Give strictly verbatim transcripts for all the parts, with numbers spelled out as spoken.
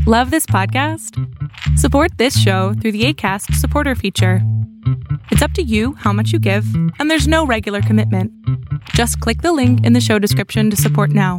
Love this podcast? Support this show through the Acast supporter feature. It's up to you how much you give, and there's no regular commitment. Just click the link in the show description to support now.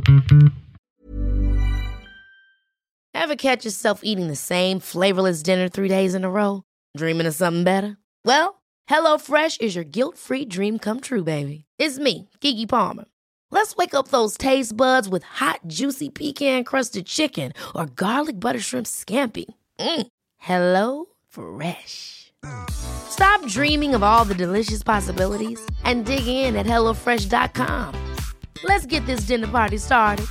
Ever catch yourself eating the same flavorless dinner three days in a row? Dreaming of something better? Well, HelloFresh is your guilt-free dream come true, baby. It's me, Keke Palmer. Let's wake up those taste buds with hot, juicy pecan-crusted chicken or garlic butter shrimp scampi. Mm. Hello Fresh. Stop dreaming of all the delicious possibilities and dig in at hello fresh dot com. Let's get this dinner party started.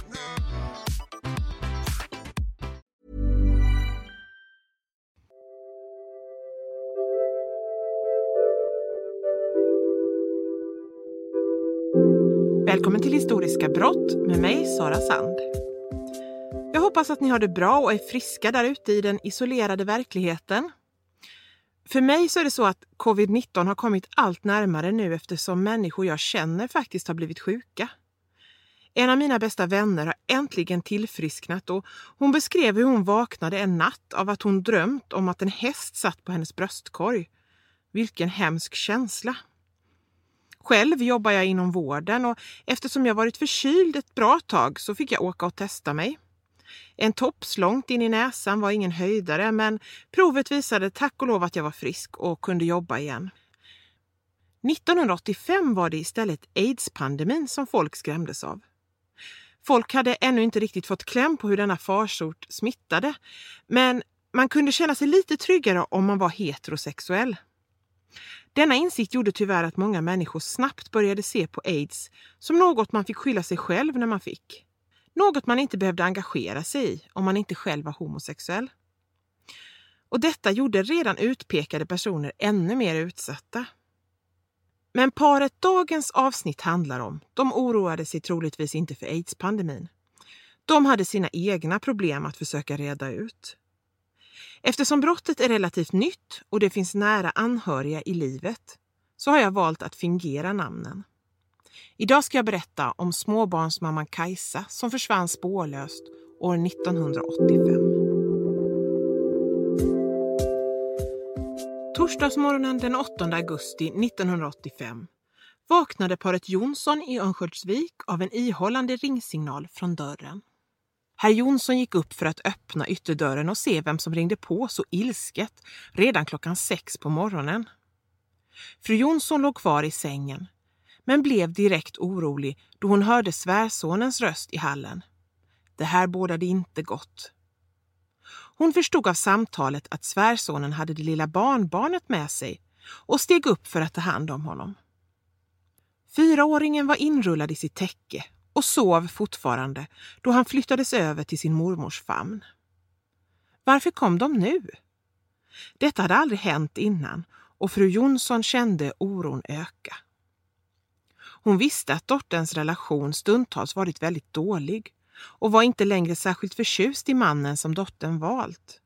Välkommen till Historiska brott med mig, Sara Sand. Jag hoppas att ni har det bra och är friska där ute i den isolerade verkligheten. För mig så är det så att covid nitton har kommit allt närmare nu eftersom människor jag känner faktiskt har blivit sjuka. En av mina bästa vänner har äntligen tillfrisknat och hon beskrev hur hon vaknade en natt av att hon drömt om att en häst satt på hennes bröstkorg. Vilken hemsk känsla. Själv jobbar jag inom vården och eftersom jag varit förkyld ett bra tag så fick jag åka och testa mig. En tops långt in i näsan var ingen höjdare men provet visade tack och lov att jag var frisk och kunde jobba igen. nittonhundraåttiofem var det istället AIDS-pandemin som folk skrämdes av. Folk hade ännu inte riktigt fått kläm på hur denna farsort smittade men man kunde känna sig lite tryggare om man var heterosexuell. Denna insikt gjorde tyvärr att många människor snabbt började se på AIDS som något man fick skylla sig själv när man fick. Något man inte behövde engagera sig i om man inte själv var homosexuell. Och detta gjorde redan utpekade personer ännu mer utsatta. Men paret dagens avsnitt handlar om, de oroade sig troligtvis inte för AIDS-pandemin. De hade sina egna problem att försöka reda ut. Eftersom brottet är relativt nytt och det finns nära anhöriga i livet så har jag valt att fingera namnen. Idag ska jag berätta om småbarnsmamman Kajsa som försvann spårlöst år nittonhundraåttiofem. Torsdagsmorgonen den åttonde augusti nittonhundraåttiofem vaknade paret Jonsson i Örnsköldsvik av en ihållande ringsignal från dörren. Herr Jonsson gick upp för att öppna ytterdörren och se vem som ringde på så ilsket redan klockan sex på morgonen. Fru Jonsson låg kvar i sängen men blev direkt orolig då hon hörde svärsonens röst i hallen. Det här bådade inte gott. Hon förstod av samtalet att svärsonen hade det lilla barnbarnet med sig och steg upp för att ta hand om honom. Fyraåringen var inrullad i sitt täcke och sov fortfarande då han flyttades över till sin mormors famn. Varför kom de nu? Detta hade aldrig hänt innan och fru Jonsson kände oron öka. Hon visste att dotterns relation stundtals varit väldigt dålig och var inte längre särskilt förtjust i mannen som dottern valt.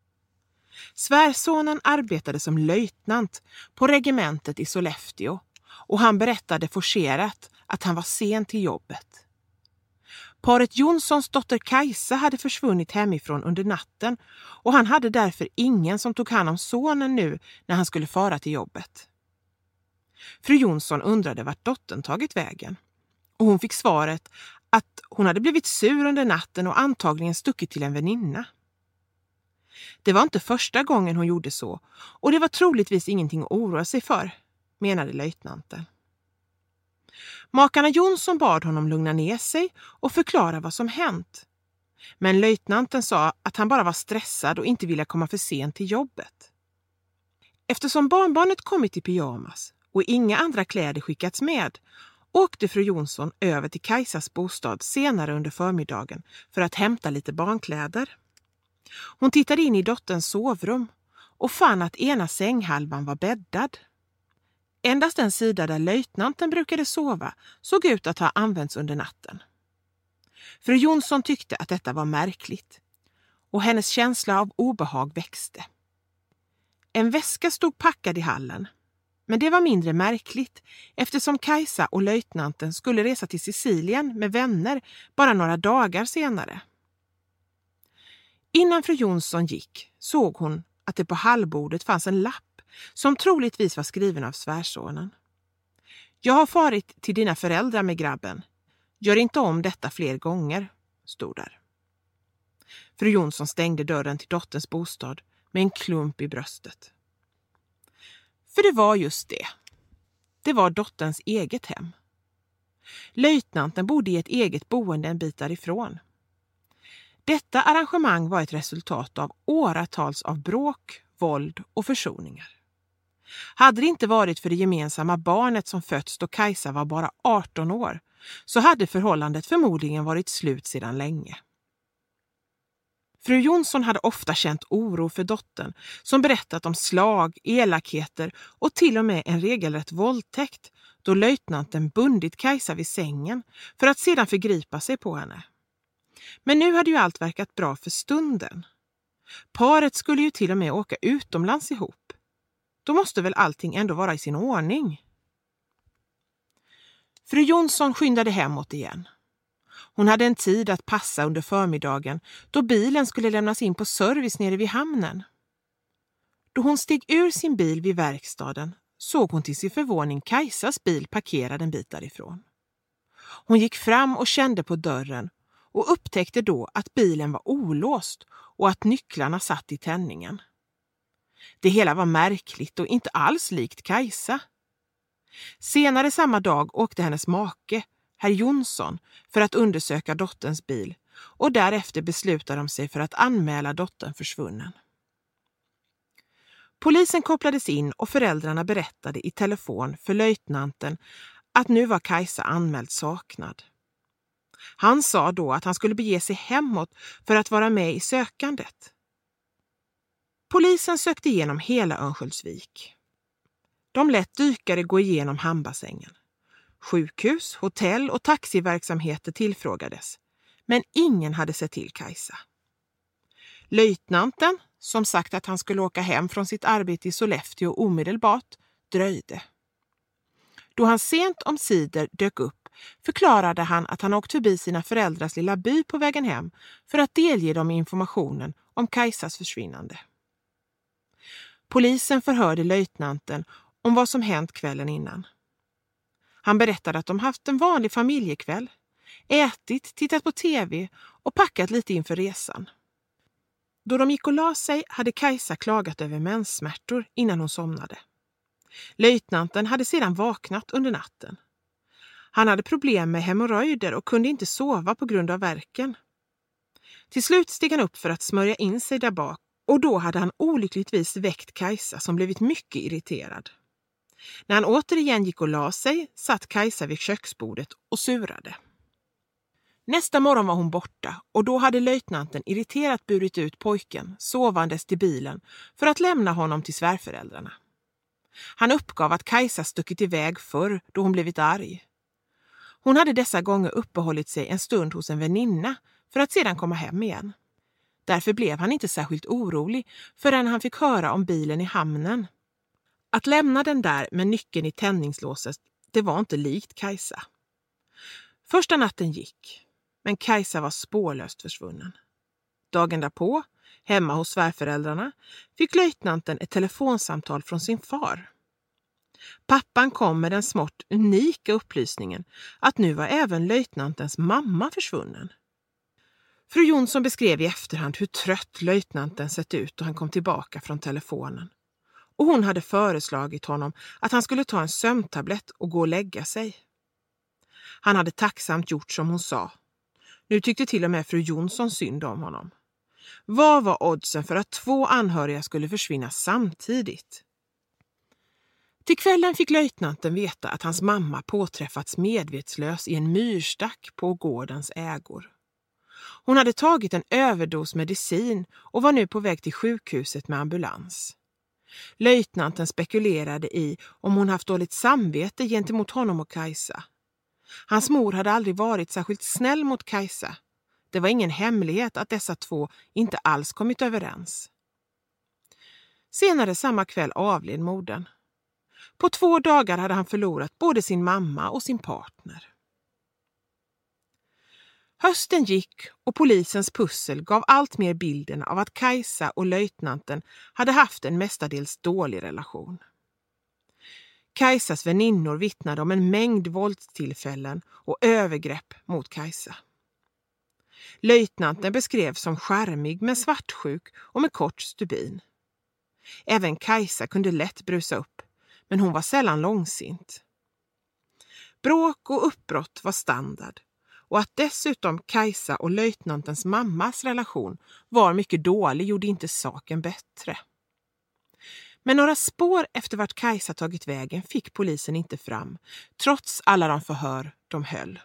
Svärsonen arbetade som löjtnant på regementet i Sollefteå och han berättade forcerat att han var sen till jobbet. Paret Jonssons dotter Kajsa hade försvunnit hemifrån under natten och han hade därför ingen som tog hand om sonen nu när han skulle fara till jobbet. Fru Jonsson undrade vart dottern tagit vägen och hon fick svaret att hon hade blivit sur under natten och antagligen stuckit till en väninna. Det var inte första gången hon gjorde så och det var troligtvis ingenting att oroa sig för, menade löjtnanten. Makarna Jonsson bad honom lugna ner sig och förklara vad som hänt. Men löjtnanten sa att han bara var stressad och inte ville komma för sent till jobbet. Eftersom barnbarnet kommit i pyjamas och inga andra kläder skickats med åkte fru Jonsson över till Kajsas bostad senare under förmiddagen för att hämta lite barnkläder. Hon tittade in i dotterns sovrum och fann att ena sänghalvan var bäddad. Endast den sida där löjtnanten brukade sova såg ut att ha använts under natten. Fru Jonsson tyckte att detta var märkligt och hennes känsla av obehag växte. En väska stod packad i hallen, men det var mindre märkligt eftersom Kajsa och löjtnanten skulle resa till Sicilien med vänner bara några dagar senare. Innan fru Jonsson gick såg hon att det på hallbordet fanns en lapp som troligtvis var skriven av svärsonen. Jag har farit till dina föräldrar med grabben. Gör inte om detta fler gånger, stod där. Fru Jonsson stängde dörren till dotterns bostad med en klump i bröstet. För det var just det. Det var dotterns eget hem. Löjtnanten bodde i ett eget boende en bit därifrån. Detta arrangemang var ett resultat av åratals av bråk, våld och försoningar. Hade det inte varit för det gemensamma barnet som fötts då Kajsa var bara arton år, så hade förhållandet förmodligen varit slut sedan länge. Fru Jonsson hade ofta känt oro för dottern som berättat om slag, elakheter och till och med en regelrätt våldtäkt då löjtnanten bundit Kajsa vid sängen för att sedan förgripa sig på henne. Men nu hade ju allt verkat bra för stunden. Paret skulle ju till och med åka utomlands ihop. Då måste väl allting ändå vara i sin ordning. Fru Jonsson skyndade hemåt igen. Hon hade en tid att passa under förmiddagen då bilen skulle lämnas in på service nere vid hamnen. Då hon steg ur sin bil vid verkstaden såg hon till sin förvåning Kajsas bil parkerad en bit därifrån. Hon gick fram och kände på dörren och upptäckte då att bilen var olåst och att nycklarna satt i tändningen. Det hela var märkligt och inte alls likt Kajsa. Senare samma dag åkte hennes make, herr Jonsson, för att undersöka dotterns bil och därefter beslutade de sig för att anmäla dottern försvunnen. Polisen kopplades in och föräldrarna berättade i telefon för löjtnanten att nu var Kajsa anmäld saknad. Han sa då att han skulle bege sig hemåt för att vara med i sökandet. Polisen sökte igenom hela Örnsköldsvik. De lät dykare gå igenom hamnbassängen. Sjukhus, hotell och taxiverksamheter tillfrågades, men ingen hade sett till Kajsa. Löjtnanten, som sagt att han skulle åka hem från sitt arbete i Sollefteå omedelbart, dröjde. Då han sent om sidor dök upp förklarade han att han åkt förbi sina föräldrars lilla by på vägen hem för att delge dem informationen om Kajsas försvinnande. Polisen förhörde löjtnanten om vad som hänt kvällen innan. Han berättade att de haft en vanlig familjekväll, ätit, tittat på tv och packat lite inför resan. Då de gick och la sig hade Kajsa klagat över menssmärtor innan hon somnade. Löjtnanten hade sedan vaknat under natten. Han hade problem med hemorrojder och kunde inte sova på grund av värken. Till slut steg han upp för att smörja in sig där bak och då hade han olyckligtvis väckt Kajsa som blivit mycket irriterad. När han återigen gick och la sig satt Kajsa vid köksbordet och surade. Nästa morgon var hon borta och då hade löjtnanten irriterat burit ut pojken sovandes till bilen för att lämna honom till svärföräldrarna. Han uppgav att Kajsa stuckit iväg förr då hon blivit arg. Hon hade dessa gånger uppehållit sig en stund hos en väninna för att sedan komma hem igen. Därför blev han inte särskilt orolig förrän han fick höra om bilen i hamnen. Att lämna den där med nyckeln i tändningslåset, det var inte likt Kajsa. Första natten gick, men Kajsa var spårlöst försvunnen. Dagen därpå, hemma hos svärföräldrarna, fick löjtnanten ett telefonsamtal från sin far. Pappan kom med den smått unika upplysningen att nu var även löjtnantens mamma försvunnen. Fru Jonsson beskrev i efterhand hur trött löjtnanten sett ut då han kom tillbaka från telefonen. Och hon hade föreslagit honom att han skulle ta en sömntablett och gå och lägga sig. Han hade tacksamt gjort som hon sa. Nu tyckte till och med fru Jonsson synd om honom. Vad var oddsen för att två anhöriga skulle försvinna samtidigt? Till kvällen fick löjtnanten veta att hans mamma påträffats medvetslös i en myrstack på gårdens ägor. Hon hade tagit en överdos medicin och var nu på väg till sjukhuset med ambulans. Löjtnanten spekulerade i om hon haft dåligt samvete gentemot honom och Kajsa. Hans mor hade aldrig varit särskilt snäll mot Kajsa. Det var ingen hemlighet att dessa två inte alls kommit överens. Senare samma kväll avled modern. På två dagar hade han förlorat både sin mamma och sin partner. Hösten gick och polisens pussel gav allt mer bilden av att Kajsa och löjtnanten hade haft en mestadels dålig relation. Kajsas väninnor vittnade om en mängd våldstillfällen och övergrepp mot Kajsa. Löjtnanten beskrevs som charmig men svartsjuk och med kort stubin. Även Kajsa kunde lätt brusa upp, men hon var sällan långsint. Bråk och uppbrott var standard, och att dessutom Kajsa och löjtnantens mammas relation var mycket dålig gjorde inte saken bättre. Men några spår efter vart Kajsa tagit vägen fick polisen inte fram, trots alla de förhör de höll.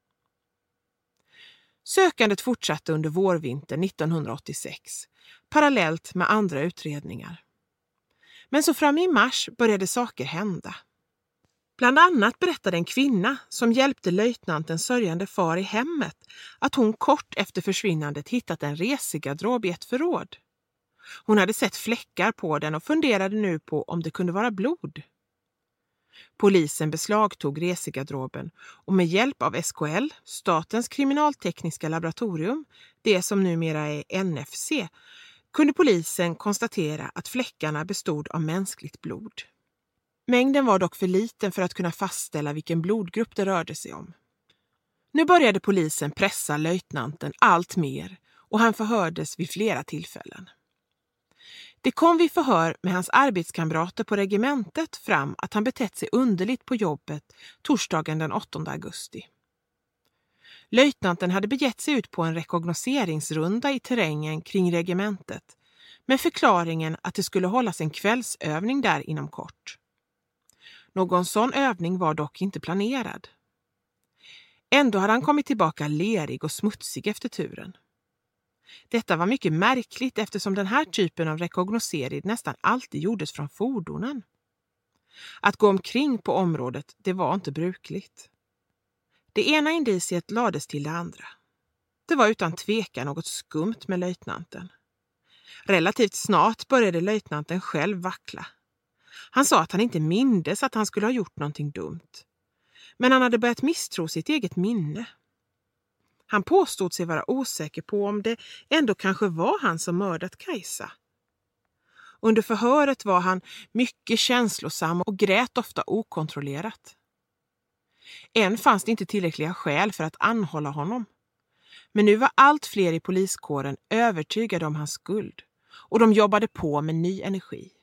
Sökandet fortsatte under vårvintern nittonhundraåttiosex, parallellt med andra utredningar. Men så fram i mars började saker hända. Bland annat berättade en kvinna som hjälpte löjtnantens sörjande far i hemmet att hon kort efter försvinnandet hittat en resegarderob i ett förråd. Hon hade sett fläckar på den och funderade nu på om det kunde vara blod. Polisen beslagtog resegarderoben och med hjälp av S K L, Statens kriminaltekniska laboratorium, det som numera är N F C, kunde polisen konstatera att fläckarna bestod av mänskligt blod. Mängden var dock för liten för att kunna fastställa vilken blodgrupp det rörde sig om. Nu började polisen pressa löjtnanten allt mer och han förhördes vid flera tillfällen. Det kom vid förhör med hans arbetskamrater på regementet fram att han betett sig underligt på jobbet torsdagen den åttonde augusti. Löjtnanten hade begett sig ut på en rekognoseringsrunda i terrängen kring regementet med förklaringen att det skulle hållas en kvällsövning där inom kort. Någon sån övning var dock inte planerad. Ändå hade han kommit tillbaka lerig och smutsig efter turen. Detta var mycket märkligt eftersom den här typen av rekognosering nästan alltid gjordes från fordonen. Att gå omkring på området, det var inte brukligt. Det ena indiciet lades till det andra. Det var utan tvekan något skumt med löjtnanten. Relativt snart började löjtnanten själv vackla. Han sa att han inte mindes att han skulle ha gjort någonting dumt. Men han hade börjat misstro sitt eget minne. Han påstod sig vara osäker på om det ändå kanske var han som mördat Kajsa. Under förhöret var han mycket känslosam och grät ofta okontrollerat. Än fanns det inte tillräckliga skäl för att anhålla honom. Men nu var allt fler i poliskåren övertygade om hans skuld och de jobbade på med ny energi.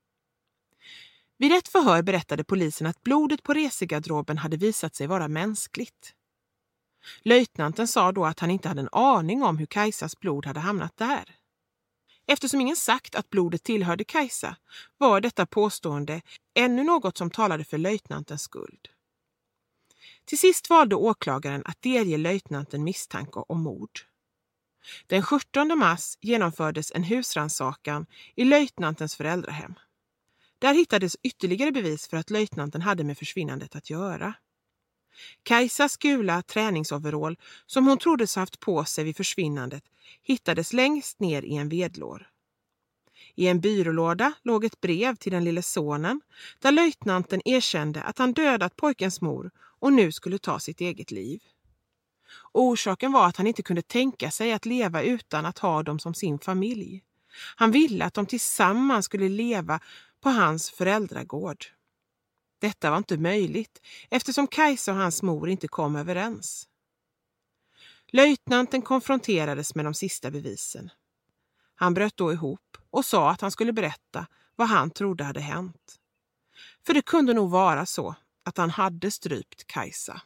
Vid ett förhör berättade polisen att blodet på resegarderoben hade visat sig vara mänskligt. Löjtnanten sa då att han inte hade en aning om hur Kajsas blod hade hamnat där. Eftersom ingen sagt att blodet tillhörde Kajsa var detta påstående ännu något som talade för löjtnantens skuld. Till sist valde åklagaren att delge löjtnanten misstanke om mord. Den sjuttonde mars genomfördes en husrannsakan i löjtnantens föräldrahem. Där hittades ytterligare bevis för att löjtnanten hade med försvinnandet att göra. Kajsas gula träningsoverall som hon troddes ha haft på sig vid försvinnandet hittades längst ner i en vedlår. I en byrålåda låg ett brev till den lille sonen där löjtnanten erkände att han dödat pojkens mor och nu skulle ta sitt eget liv. Orsaken var att han inte kunde tänka sig att leva utan att ha dem som sin familj. Han ville att de tillsammans skulle leva på hans föräldragård. Detta var inte möjligt eftersom Kajsa och hans mor inte kom överens. Löjtnanten konfronterades med de sista bevisen. Han bröt då ihop och sa att han skulle berätta vad han trodde hade hänt. För det kunde nog vara så att han hade strypt Kajsa.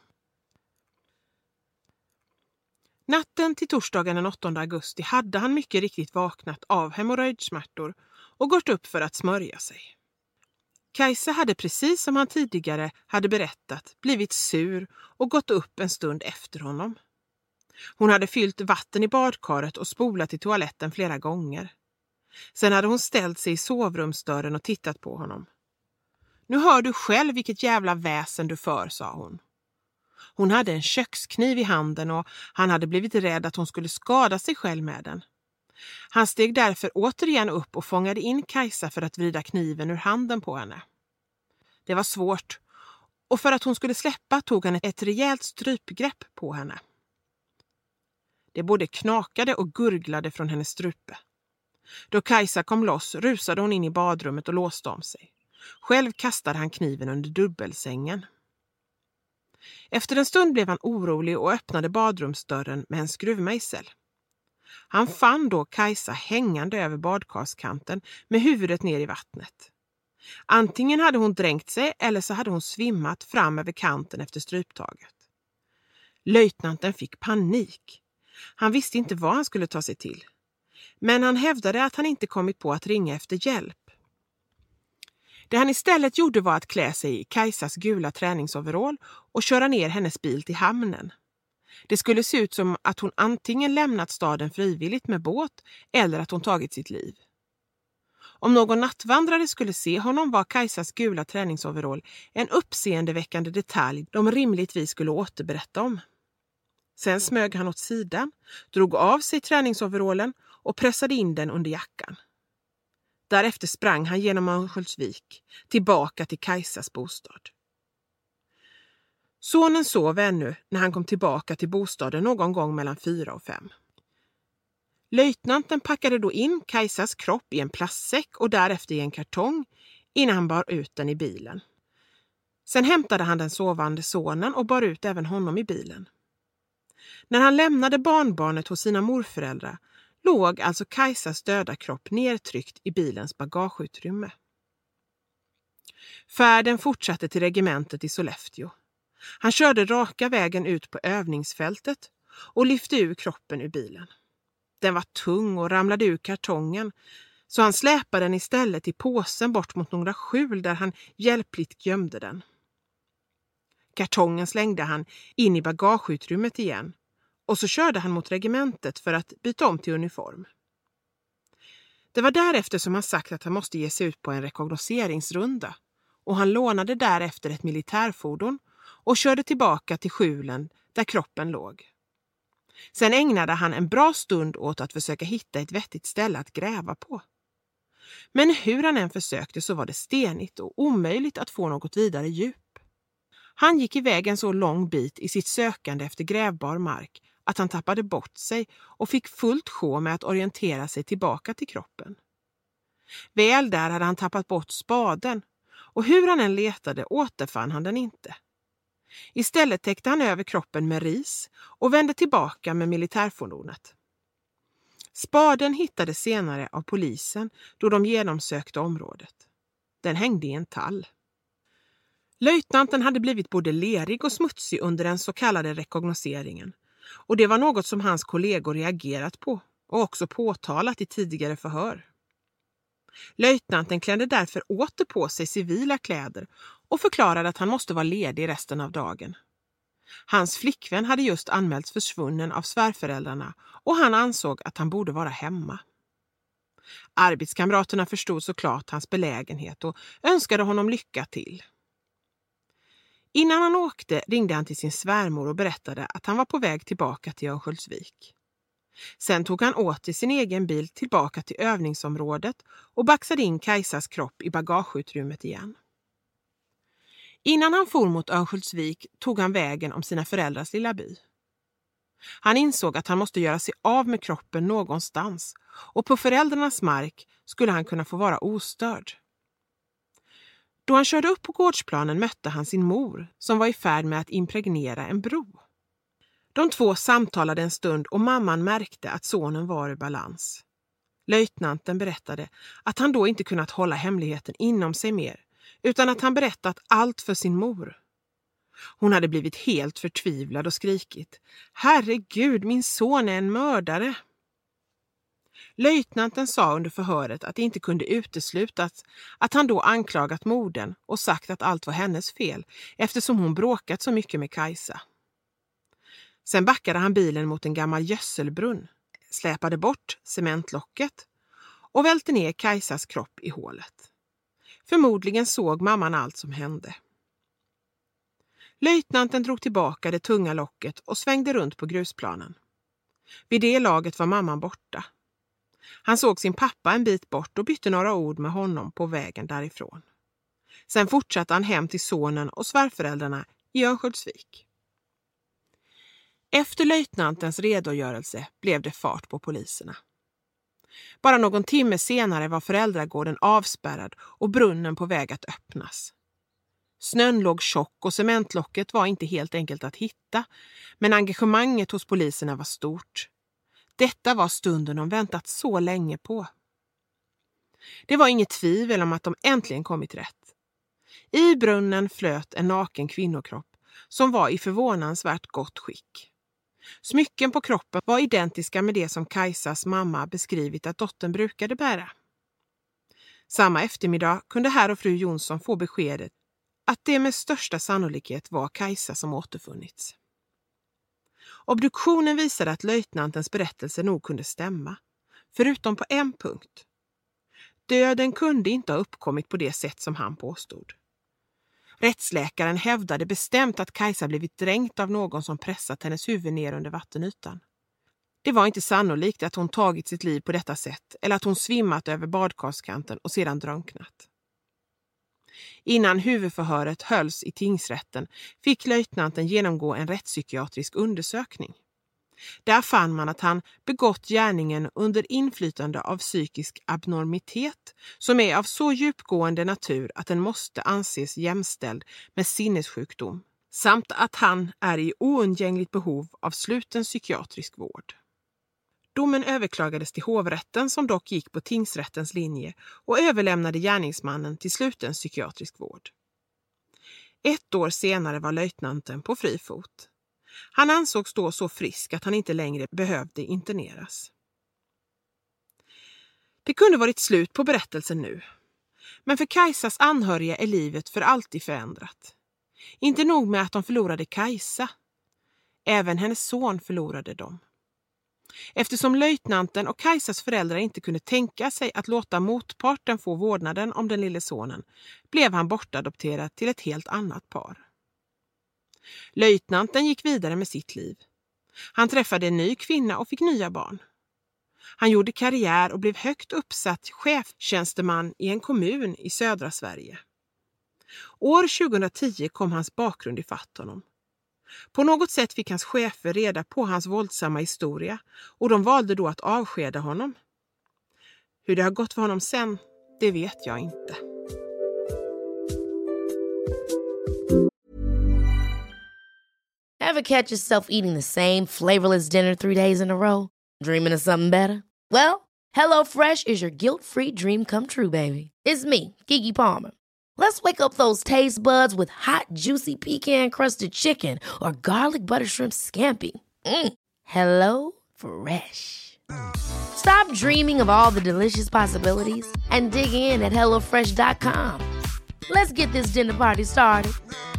Natten till torsdagen den åttonde augusti hade han mycket riktigt vaknat av hemorrojdsmärtor och gått upp för att smörja sig. Kajsa hade precis som han tidigare hade berättat blivit sur och gått upp en stund efter honom. Hon hade fyllt vatten i badkaret och spolat i toaletten flera gånger. Sen hade hon ställt sig i sovrumsdörren och tittat på honom. Nu hör du själv vilket jävla väsen du för, sa hon. Hon hade en kökskniv i handen och han hade blivit rädd att hon skulle skada sig själv med den. Han steg därför återigen upp och fångade in Kajsa för att vrida kniven ur handen på henne. Det var svårt och för att hon skulle släppa tog han ett rejält strypgrepp på henne. Det både knakade och gurglade från hennes strupe. Då Kajsa kom loss rusade hon in i badrummet och låste om sig. Själv kastade han kniven under dubbelsängen. Efter en stund blev han orolig och öppnade badrumsdörren med en skruvmejsel. Han fann då Kajsa hängande över badkarskanten med huvudet ner i vattnet. Antingen hade hon dränkt sig eller så hade hon svimmat fram över kanten efter stryptaget. Löjtnanten fick panik. Han visste inte vad han skulle ta sig till. Men han hävdade att han inte kommit på att ringa efter hjälp. Det han istället gjorde var att klä sig i Kajsas gula träningsoverall och köra ner hennes bil till hamnen. Det skulle se ut som att hon antingen lämnat staden frivilligt med båt eller att hon tagit sitt liv. Om någon nattvandrare skulle se honom var Kajsas gula träningsoverall en uppseendeväckande detalj de rimligtvis skulle återberätta om. Sen smög han åt sidan, drog av sig träningsoverallen och pressade in den under jackan. Därefter sprang han genom Örnsköldsvik tillbaka till Kajsas bostad. Sonen sov ännu när han kom tillbaka till bostaden någon gång mellan fyra och fem. Löjtnanten packade då in Kajsas kropp i en plastsäck och därefter i en kartong innan han bar ut den i bilen. Sen hämtade han den sovande sonen och bar ut även honom i bilen. När han lämnade barnbarnet hos sina morföräldrar låg alltså Kajsas döda kropp nedtryckt i bilens bagageutrymme. Färden fortsatte till regementet i Sollefteå. Han körde raka vägen ut på övningsfältet och lyfte ur kroppen ur bilen. Den var tung och ramlade ur kartongen, så han släpade den istället i påsen bort mot några skjul där han hjälpligt gömde den. Kartongen slängde han in i bagageutrymmet igen och så körde han mot regementet för att byta om till uniform. Det var därefter som han sagt att han måste ge sig ut på en rekognoseringsrunda och han lånade därefter ett militärfordon och körde tillbaka till skjulen där kroppen låg. Sen ägnade han en bra stund åt att försöka hitta ett vettigt ställe att gräva på. Men hur han än försökte så var det stenigt och omöjligt att få något vidare djup. Han gick iväg en så lång bit i sitt sökande efter grävbar mark att han tappade bort sig och fick fullt sjå med att orientera sig tillbaka till kroppen. Väl där hade han tappat bort spaden och hur han än letade återfann han den inte. Istället täckte han över kroppen med ris och vände tillbaka med militärfordonet. Spaden hittades senare av polisen då de genomsökte området. Den hängde i en tall. Löjtnanten hade blivit både lerig och smutsig under den så kallade rekognoseringen och det var något som hans kollegor reagerat på och också påtalat i tidigare förhör. Löjtnanten klädde därför åter på sig civila kläder och förklarade att han måste vara ledig resten av dagen. Hans flickvän hade just anmälts försvunnen av svärföräldrarna och han ansåg att han borde vara hemma. Arbetskamraterna förstod såklart hans belägenhet och önskade honom lycka till. Innan han åkte ringde han till sin svärmor och berättade att han var på väg tillbaka till Örnsköldsvik. Sen tog han åter sin egen bil tillbaka till övningsområdet och baxade in Kajsas kropp i bagageutrymmet igen. Innan han for mot Örnsköldsvik tog han vägen om sina föräldrars lilla by. Han insåg att han måste göra sig av med kroppen någonstans och på föräldrarnas mark skulle han kunna få vara ostörd. Då han körde upp på gårdsplanen mötte han sin mor som var i färd med att impregnera en bro. De två samtalade en stund och mamman märkte att sonen var i balans. Löjtnanten berättade att han då inte kunnat hålla hemligheten inom sig mer utan att han berättat allt för sin mor. Hon hade blivit helt förtvivlad och skrikit: "Herregud, min son är en mördare!" Löjtnanten sa under förhöret att det inte kunde uteslutas att han då anklagat modern och sagt att allt var hennes fel eftersom hon bråkat så mycket med Kajsa. Sen backade han bilen mot en gammal gödselbrunn, släpade bort cementlocket och välte ner Kajsas kropp i hålet. Förmodligen såg mamman allt som hände. Löjtnanten drog tillbaka det tunga locket och svängde runt på grusplanen. Vid det laget var mamman borta. Han såg sin pappa en bit bort och bytte några ord med honom på vägen därifrån. Sen fortsatte han hem till sonen och svärföräldrarna i Örnsköldsvik. Efter löjtnantens redogörelse blev det fart på poliserna. Bara någon timme senare var föräldragården avspärrad och brunnen på väg att öppnas. Snön låg tjock och cementlocket var inte helt enkelt att hitta, men engagemanget hos poliserna var stort. Detta var stunden de väntat så länge på. Det var inget tvivel om att de äntligen kommit rätt. I brunnen flöt en naken kvinnokropp som var i förvånansvärt gott skick. Smycken på kroppen var identiska med det som Kajsas mamma beskrivit att dottern brukade bära. Samma eftermiddag kunde herr och fru Jonsson få beskedet att det med största sannolikhet var Kajsa som återfunnits. Obduktionen visade att löjtnantens berättelse nog kunde stämma, förutom på en punkt. Döden kunde inte ha uppkommit på det sätt som han påstod. Rättsläkaren hävdade bestämt att Kajsa blivit dränkt av någon som pressat hennes huvud ner under vattenytan. Det var inte sannolikt att hon tagit sitt liv på detta sätt eller att hon svimmat över badkarskanten och sedan drunknat. Innan huvudförhöret hölls i tingsrätten fick löjtnanten genomgå en rättspsykiatrisk undersökning. Där fann man att han begått gärningen under inflytande av psykisk abnormitet som är av så djupgående natur att den måste anses jämställd med sinnessjukdom, samt att han är i oundgängligt behov av sluten psykiatrisk vård. Domen överklagades till hovrätten som dock gick på tingsrättens linje och överlämnade gärningsmannen till sluten psykiatrisk vård. Ett år senare var löjtnanten på fri fot. Han ansågs då så frisk att han inte längre behövde interneras. Det kunde varit slut på berättelsen nu. Men för Kajsas anhöriga är livet för alltid förändrat. Inte nog med att de förlorade Kajsa. Även hennes son förlorade dem. Eftersom löjtnanten och Kajsas föräldrar inte kunde tänka sig att låta motparten få vårdnaden om den lille sonen blev han bortadopterad till ett helt annat par. Löjtnanten gick vidare med sitt liv. Han träffade en ny kvinna och fick nya barn. Han gjorde karriär och blev högt uppsatt chefstjänsteman i en kommun i södra Sverige. År tjugohundratio kom hans bakgrund i fatt honom. På något sätt fick hans chefer reda på hans våldsamma historia och de valde då att avskeda honom. Hur det har gått för honom sen, det vet jag inte. Ever catch yourself eating the same flavorless dinner three days in a row? Dreaming of something better? Well, HelloFresh is your guilt-free dream come true, baby. It's me, Keke Palmer. Let's wake up those taste buds with hot, juicy pecan-crusted chicken or garlic butter shrimp scampi. Mm. Hello Fresh. Stop dreaming of all the delicious possibilities and dig in at hello fresh dot com. Let's get this dinner party started.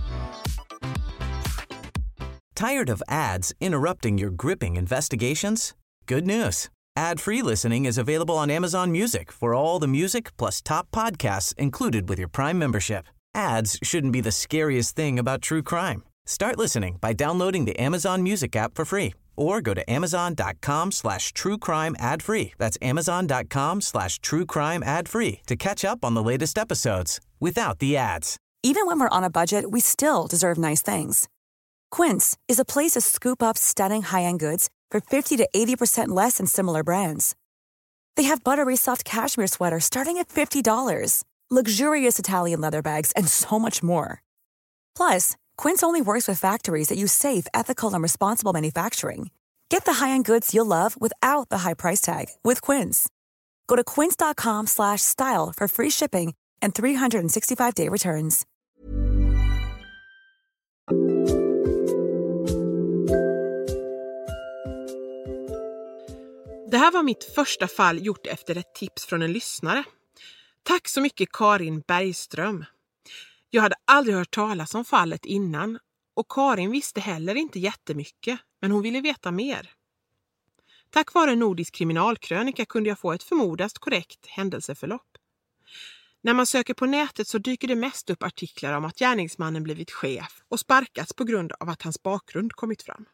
Tired of ads interrupting your gripping investigations? Good news. Ad-free listening is available on Amazon Music for all the music plus top podcasts included with your Prime membership. Ads shouldn't be the scariest thing about true crime. Start listening by downloading the Amazon Music app for free or go to amazon.com slash true crime ad free. That's amazon.com slash true crime ad free to catch up on the latest episodes without the ads. Even when we're on a budget, we still deserve nice things. Quince is a place to scoop up stunning high-end goods for fifty to eighty percent less than similar brands. They have buttery soft cashmere sweaters starting at fifty dollars, luxurious Italian leather bags, and so much more. Plus, Quince only works with factories that use safe, ethical, and responsible manufacturing. Get the high-end goods you'll love without the high price tag with Quince. Go to quince.com slash style for free shipping and three sixty-five day returns. Det här var mitt första fall gjort efter ett tips från en lyssnare. Tack så mycket Karin Bergström. Jag hade aldrig hört talas om fallet innan och Karin visste heller inte jättemycket, men hon ville veta mer. Tack vare Nordisk kriminalkrönika kunde jag få ett förmodast korrekt händelseförlopp. När man söker på nätet så dyker det mest upp artiklar om att gärningsmannen blivit chef och sparkats på grund av att hans bakgrund kommit fram.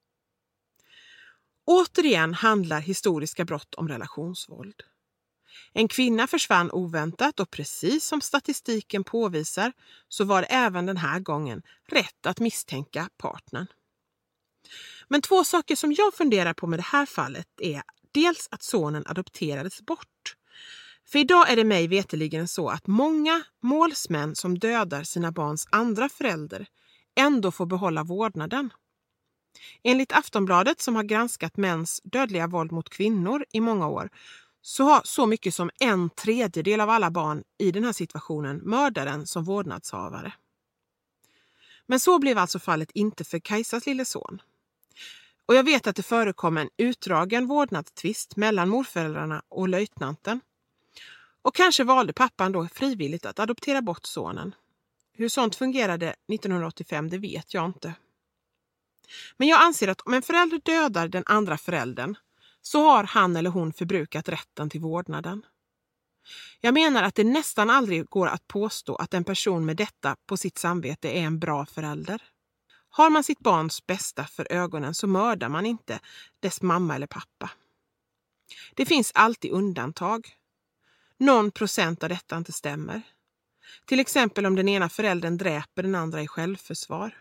Återigen handlar historiska brott om relationsvåld. En kvinna försvann oväntat och precis som statistiken påvisar så var det även den här gången rätt att misstänka partnern. Men två saker som jag funderar på med det här fallet är dels att sonen adopterades bort. För idag är det mig veteligen så att många målsmän som dödar sina barns andra förälder ändå får behålla vårdnaden. Enligt Aftonbladet, som har granskat mäns dödliga våld mot kvinnor i många år, så har så mycket som en tredjedel av alla barn i den här situationen mördaren som vårdnadshavare. Men så blev alltså fallet inte för Kajsas lille son. Och jag vet att det förekom en utdragen vårdnadstvist mellan morföräldrarna och löjtnanten. Och kanske valde pappan då frivilligt att adoptera bort sonen. Hur sånt fungerade nittonhundraåttiofem, det vet jag inte. Men jag anser att om en förälder dödar den andra föräldern så har han eller hon förbrukat rätten till vårdnaden. Jag menar att det nästan aldrig går att påstå att en person med detta på sitt samvete är en bra förälder. Har man sitt barns bästa för ögonen så mördar man inte dess mamma eller pappa. Det finns alltid undantag. Någon procent av detta inte stämmer. Till exempel om den ena föräldern dräper den andra i självförsvar.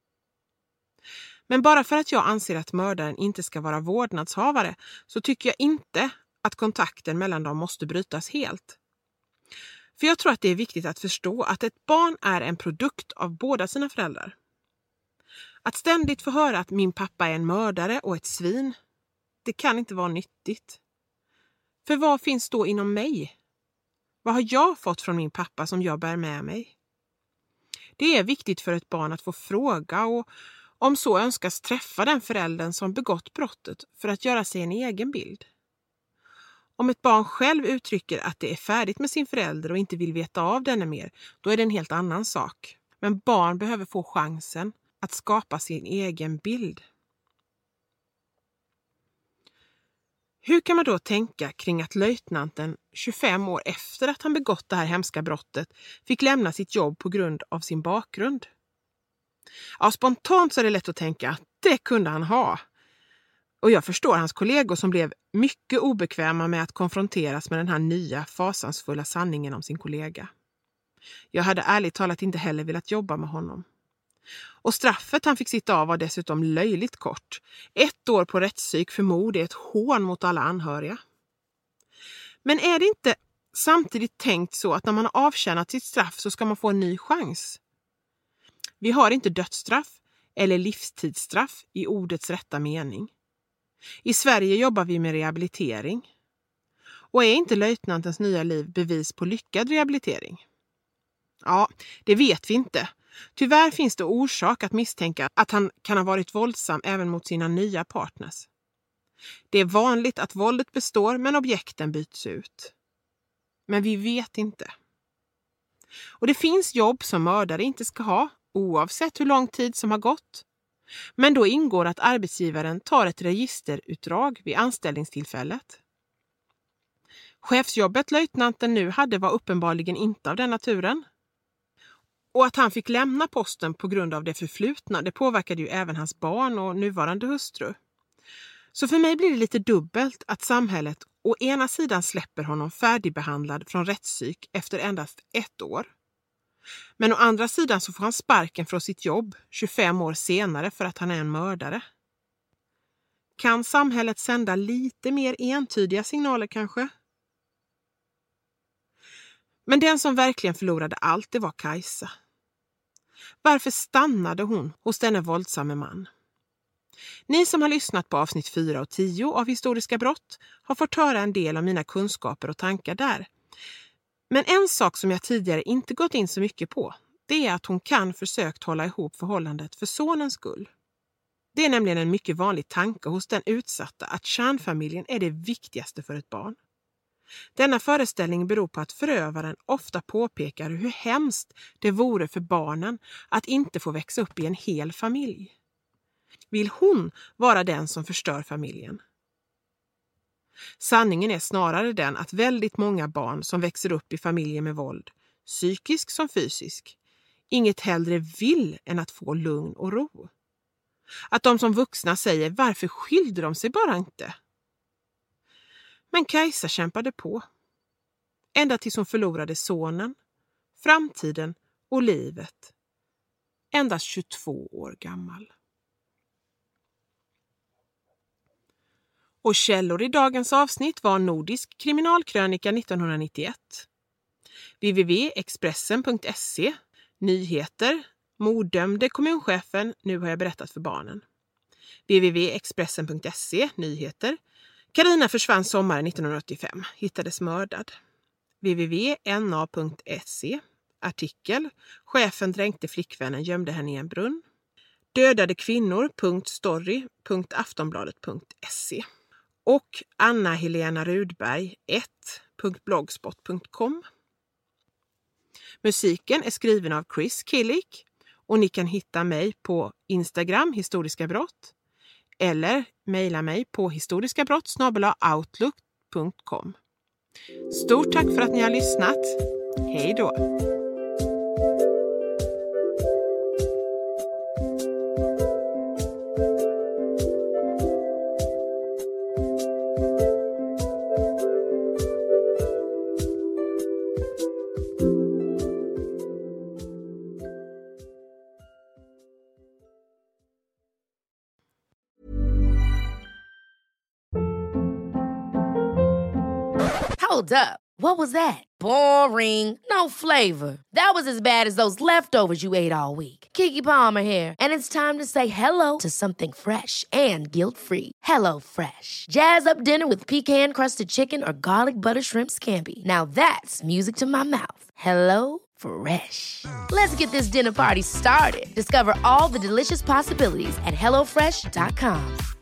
Men bara för att jag anser att mördaren inte ska vara vårdnadshavare så tycker jag inte att kontakten mellan dem måste brytas helt. För jag tror att det är viktigt att förstå att ett barn är en produkt av båda sina föräldrar. Att ständigt få höra att min pappa är en mördare och ett svin, det kan inte vara nyttigt. För vad finns då inom mig? Vad har jag fått från min pappa som jag bär med mig? Det är viktigt för ett barn att få fråga och om så önskas träffa den föräldern som begått brottet för att göra sig en egen bild. Om ett barn själv uttrycker att det är färdigt med sin förälder och inte vill veta av denne mer, då är det en helt annan sak. Men barn behöver få chansen att skapa sin egen bild. Hur kan man då tänka kring att löjtnanten tjugofem år efter att han begått det här hemska brottet fick lämna sitt jobb på grund av sin bakgrund? Ja, spontant så är det lätt att tänka att det kunde han ha. Och jag förstår hans kollegor som blev mycket obekväma med att konfronteras med den här nya fasansfulla sanningen om sin kollega. Jag hade ärligt talat inte heller velat jobba med honom. Och straffet han fick sitta av var dessutom löjligt kort. Ett år på rättspsyk för mord är ett hån mot alla anhöriga. Men är det inte samtidigt tänkt så att när man har avtjänat sitt straff så ska man få en ny chans? Vi har inte dödsstraff eller livstidsstraff i ordets rätta mening. I Sverige jobbar vi med rehabilitering. Och är inte löjtnantens nya liv bevis på lyckad rehabilitering? Ja, det vet vi inte. Tyvärr finns det orsak att misstänka att han kan ha varit våldsam även mot sina nya partners. Det är vanligt att våldet består men objekten byts ut. Men vi vet inte. Och det finns jobb som mördare inte ska ha, oavsett hur lång tid som har gått. Men då ingår att arbetsgivaren tar ett registerutdrag vid anställningstillfället. Chefsjobbet löjtnanten nu hade var uppenbarligen inte av den naturen. Och att han fick lämna posten på grund av det förflutna, det påverkade ju även hans barn och nuvarande hustru. Så för mig blir det lite dubbelt att samhället å ena sidan släpper honom färdigbehandlad från rättspsyk efter endast ett år. Men å andra sidan så får han sparken från sitt jobb tjugofem år senare för att han är en mördare. Kan samhället sända lite mer entydiga signaler kanske? Men den som verkligen förlorade allt, det var Kajsa. Varför stannade hon hos denne våldsamme man? Ni som har lyssnat på avsnitt fyra och tio av Historiska brott har fått höra en del av mina kunskaper och tankar där. Men en sak som jag tidigare inte gått in så mycket på, det är att hon kan försökt hålla ihop förhållandet för sonens skull. Det är nämligen en mycket vanlig tanke hos den utsatta att kärnfamiljen är det viktigaste för ett barn. Denna föreställning beror på att förövaren ofta påpekar hur hemskt det vore för barnen att inte få växa upp i en hel familj. Vill hon vara den som förstör familjen? Sanningen är snarare den att väldigt många barn som växer upp i familjer med våld, psykisk som fysisk, inget hellre vill än att få lugn och ro. Att de som vuxna säger, varför skilde de sig bara inte? Men Kajsa kämpade på. Ända tills hon förlorade sonen, framtiden och livet. Endast tjugotvå år gammal. Och källor i dagens avsnitt var Nordisk kriminalkrönika nittonhundranittioett, w w w punkt expressen punkt se, nyheter, morddömde kommunchefen, nu har jag berättat för barnen. w w w punkt expressen punkt se, nyheter, Carina försvann sommaren nittonhundraåttiofem, hittades mördad. w w w punkt n a punkt se, artikel, chefen dränkte flickvännen, gömde henne i en brunn. Dödade kvinnor punkt story punkt aftonbladet punkt se. Och Anna Helena Rudberg ett punkt blogspot punkt com. Musiken är skriven av Chris Killick och ni kan hitta mig på Instagram historiska brott eller mejla mig på historiskabrott snabel-a outlook punkt com. Stort tack för att ni har lyssnat. Hej då! Hold up. What was that? Boring. No flavor. That was as bad as those leftovers you ate all week. Keke Palmer here, and it's time to say hello to something fresh and guilt-free. Hello Fresh. Jazz up dinner with pecan-crusted chicken or garlic butter shrimp scampi. Now that's music to my mouth. Hello Fresh. Let's get this dinner party started. Discover all the delicious possibilities at hello fresh dot com.